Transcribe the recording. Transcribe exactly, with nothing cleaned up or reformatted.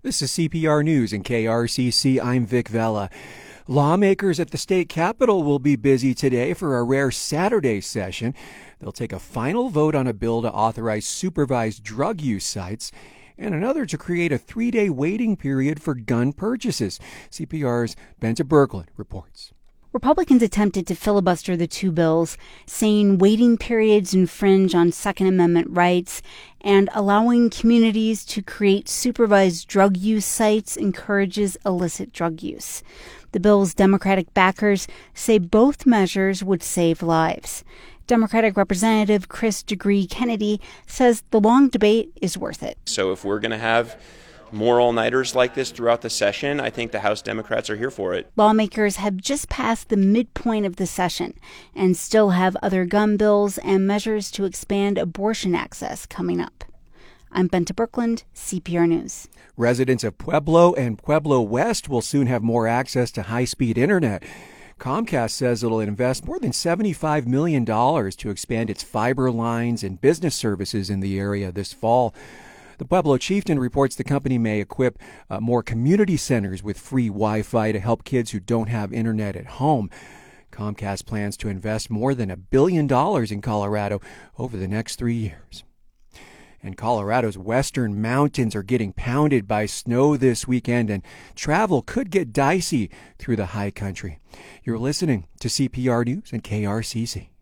This is C P R News and K R C C. I'm Vic Vela. Lawmakers at the state capitol will be busy today for a rare Saturday session. They'll take a final vote on a bill to authorize supervised drug use sites and another to create a three-day waiting period for gun purchases. C P R's Benta Berglund reports. Republicans attempted to filibuster the two bills, saying waiting periods infringe on Second Amendment rights and allowing communities to create supervised drug use sites encourages illicit drug use. The bill's Democratic backers say both measures would save lives. Democratic Representative Chris DeGree Kennedy says the long debate is worth it. So if we're going to have more all-nighters like this throughout the session, I think the House Democrats are here for it. Lawmakers have just passed the midpoint of the session and still have other gun bills and measures to expand abortion access coming up. I'm Benta Berglund, C P R News. Residents of Pueblo and Pueblo West will soon have more access to high-speed internet. Comcast says it'll invest more than seventy-five million dollars to expand its fiber lines and business services in the area this fall. The Pueblo Chieftain reports the company may equip uh, more community centers with free Wi-Fi to help kids who don't have internet at home. Comcast plans to invest more than a billion dollars in Colorado over the next three years. And Colorado's western mountains are getting pounded by snow this weekend, and travel could get dicey through the high country. You're listening to C P R News and K R C C.